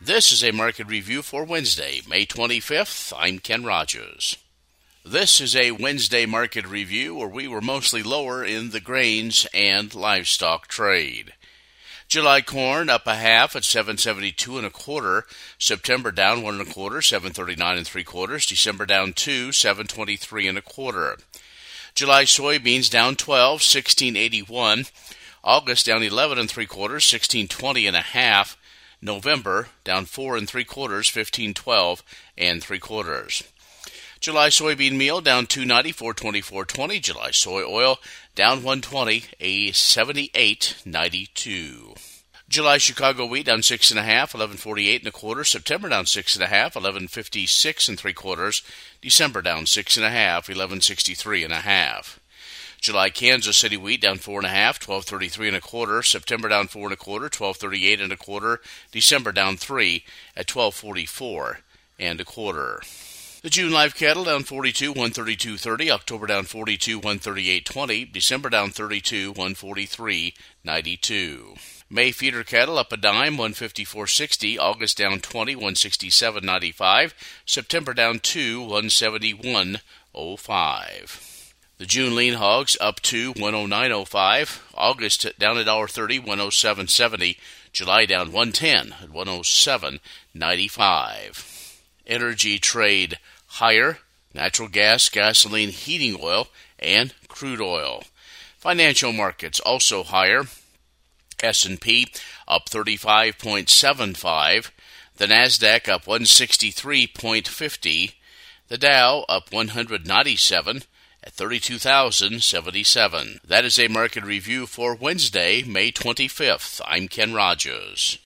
This is a market review for Wednesday, May 25th. I'm Ken Rogers. This is a Wednesday market review where we were mostly lower in the grains and livestock trade. July corn up a half at 7.72 1/4. September down 1 1/4, 7.39 3/4. December down 2, 7.23 1/4. July soybeans down 12, 16.81. August down 11 3/4, 16.20 1/2. November down 4 3/4, 15.12 3/4. July soybean meal down 2.90, 4.24.20. July soy oil down 1.20, a 78.92. July Chicago wheat down 6 1/2, 11.48 1/4. September down 6 1/2, 11.56 3/4. December down 6 1/2, 11.63 1/2. July Kansas City wheat down 4 1/2, 12.33 1/4. September down 4 1/4, 12.38 1/4. December down 3 at 12.44 1/4. The June live cattle down 42, 132.30. October down 42, 138.20. December down 32, 143.92. May feeder cattle up a dime, 154.60. August down 20, 167.95. September down 2, 171.05. The June lean hogs up 2, 109.05. August down $1.30, 107.70. July down 110 at 107.95. Energy trade higher: natural gas, gasoline, heating oil, and crude oil. Financial markets also higher. S&P up 35.75. The Nasdaq up 163.50. The Dow up 197 at 32,077. That is a market review for Wednesday, May 25th. I'm Ken Rogers.